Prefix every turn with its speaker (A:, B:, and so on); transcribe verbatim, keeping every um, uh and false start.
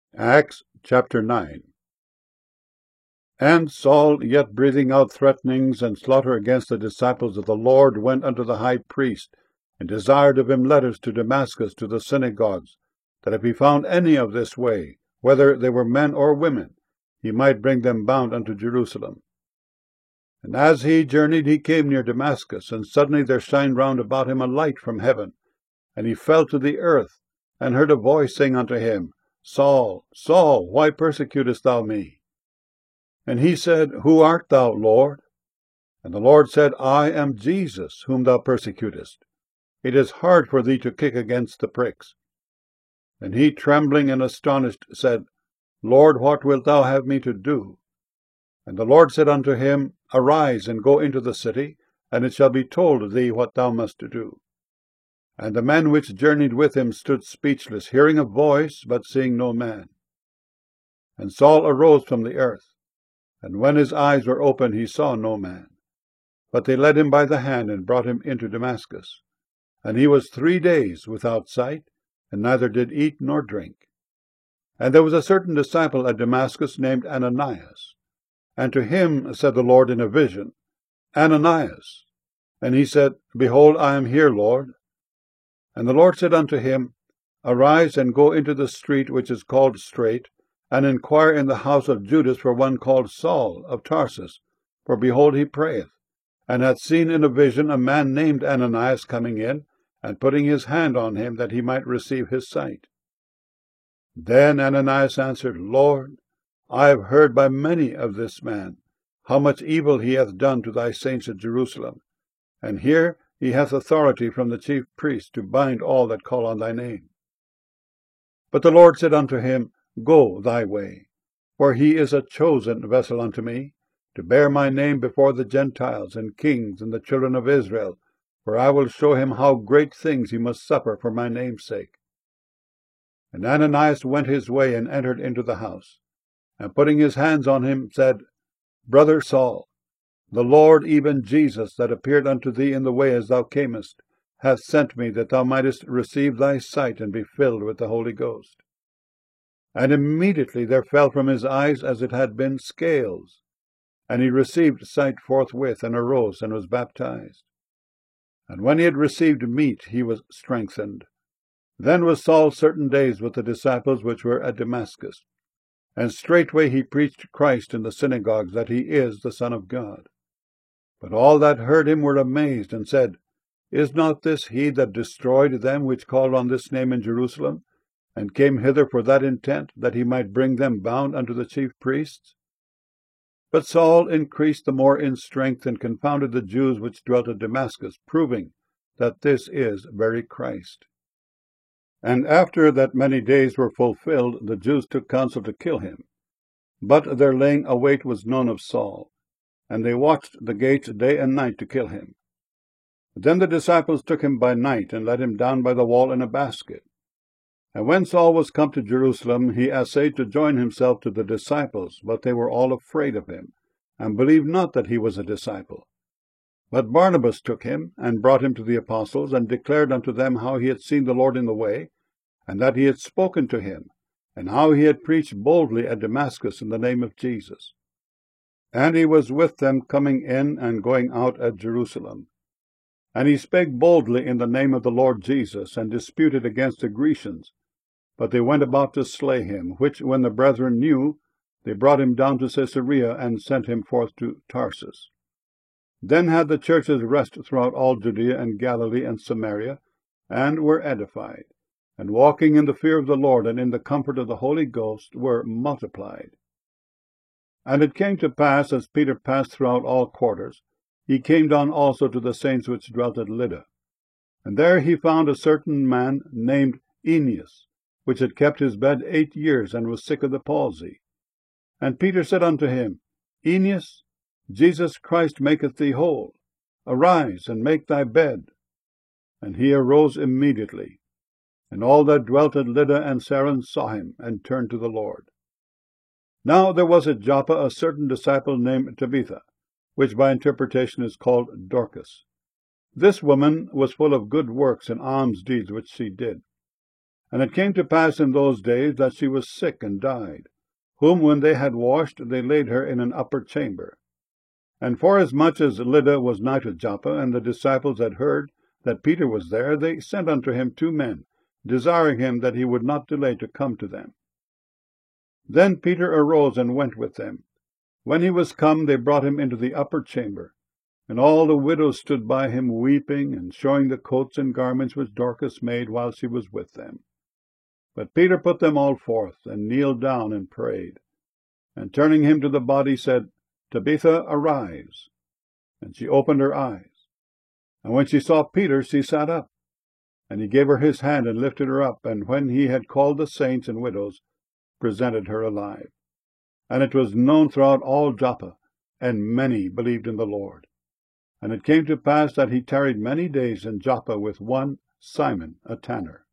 A: Acts chapter nine. And Saul, yet breathing out threatenings and slaughter against the disciples of the Lord, went unto the high priest, and desired of him letters to Damascus to the synagogues, that if he found any of this way, whether they were men or women, he might bring them bound unto Jerusalem. And as he journeyed, he came near Damascus, and suddenly there shined round about him a light from heaven. And he fell to the earth, and heard a voice saying unto him, Saul, Saul, why persecutest thou me? And he said, Who art thou, Lord? And the Lord said, I am Jesus, whom thou persecutest. It is hard for thee to kick against the pricks. And he, trembling and astonished, said, Lord, what wilt thou have me to do? And the Lord said unto him, Arise, and go into the city, and it shall be told thee what thou must do. And the men which journeyed with him stood speechless, hearing a voice, but seeing no man. And Saul arose from the earth, and when his eyes were opened, he saw no man. But they led him by the hand, and brought him into Damascus. And he was three days without sight, and neither did eat nor drink. And there was a certain disciple at Damascus named Ananias. And to him said the Lord in a vision, Ananias. And he said, Behold, I am here, Lord. And the Lord said unto him, Arise, and go into the street which is called Straight, and inquire in the house of Judas for one called Saul of Tarsus. For behold, he prayeth, and hath seen in a vision a man named Ananias coming in, and putting his hand on him, that he might receive his sight. Then Ananias answered, Lord, I have heard by many of this man, how much evil he hath done to thy saints at Jerusalem. And here he hath authority from the chief priests to bind all that call on thy name. But the Lord said unto him, Go thy way, for he is a chosen vessel unto me, to bear my name before the Gentiles and kings and the children of Israel, for I will show him how great things he must suffer for my name's sake. And Ananias went his way, and entered into the house, and putting his hands on him, said, Brother Saul, the Lord, even Jesus, that appeared unto thee in the way as thou camest, hath sent me, that thou mightest receive thy sight, and be filled with the Holy Ghost. And immediately there fell from his eyes as it had been scales, and he received sight forthwith, and arose, and was baptized. And when he had received meat, he was strengthened. Then was Saul certain days with the disciples which were at Damascus. And straightway he preached Christ in the synagogues, that he is the Son of God. But all that heard him were amazed, and said, Is not this he that destroyed them which called on this name in Jerusalem, and came hither for that intent, that he might bring them bound unto the chief priests? But Saul increased the more in strength, and confounded the Jews which dwelt at Damascus, proving that this is very Christ. And after that many days were fulfilled, the Jews took counsel to kill him. But their laying await was known of Saul, and they watched the gates day and night to kill him. Then the disciples took him by night, and let him down by the wall in a basket. And when Saul was come to Jerusalem, he essayed to join himself to the disciples, but they were all afraid of him, and believed not that he was a disciple. But Barnabas took him, and brought him to the apostles, and declared unto them how he had seen the Lord in the way, and that he had spoken to him, and how he had preached boldly at Damascus in the name of Jesus. And he was with them coming in and going out at Jerusalem. And he spake boldly in the name of the Lord Jesus, and disputed against the Grecians. But they went about to slay him, which when the brethren knew, they brought him down to Caesarea, and sent him forth to Tarsus. Then had the churches rest throughout all Judea and Galilee and Samaria, and were edified, and walking in the fear of the Lord and in the comfort of the Holy Ghost were multiplied. And it came to pass, as Peter passed throughout all quarters, he came down also to the saints which dwelt at Lydda. And there he found a certain man named Aeneas, which had kept his bed eight years, and was sick of the palsy. And Peter said unto him, Aeneas, Jesus Christ maketh thee whole. Arise, and make thy bed. And he arose immediately. And all that dwelt at Lydda and Saron saw him, and turned to the Lord. Now there was at Joppa a certain disciple named Tabitha, which by interpretation is called Dorcas. This woman was full of good works and alms deeds which she did. And it came to pass in those days that she was sick and died, whom when they had washed, they laid her in an upper chamber. And forasmuch as Lydda was nigh to Joppa, and the disciples had heard that Peter was there, they sent unto him two men, desiring him that he would not delay to come to them. Then Peter arose and went with them. When he was come, they brought him into the upper chamber. And all the widows stood by him, weeping, and showing the coats and garments which Dorcas made while she was with them. But Peter put them all forth, and kneeled down and prayed. And turning him to the body, said, Tabitha, arise. And she opened her eyes. And when she saw Peter, she sat up. And he gave her his hand, and lifted her up, and when he had called the saints and widows, presented her alive. And it was known throughout all Joppa, and many believed in the Lord. And it came to pass that he tarried many days in Joppa with one Simon, a tanner.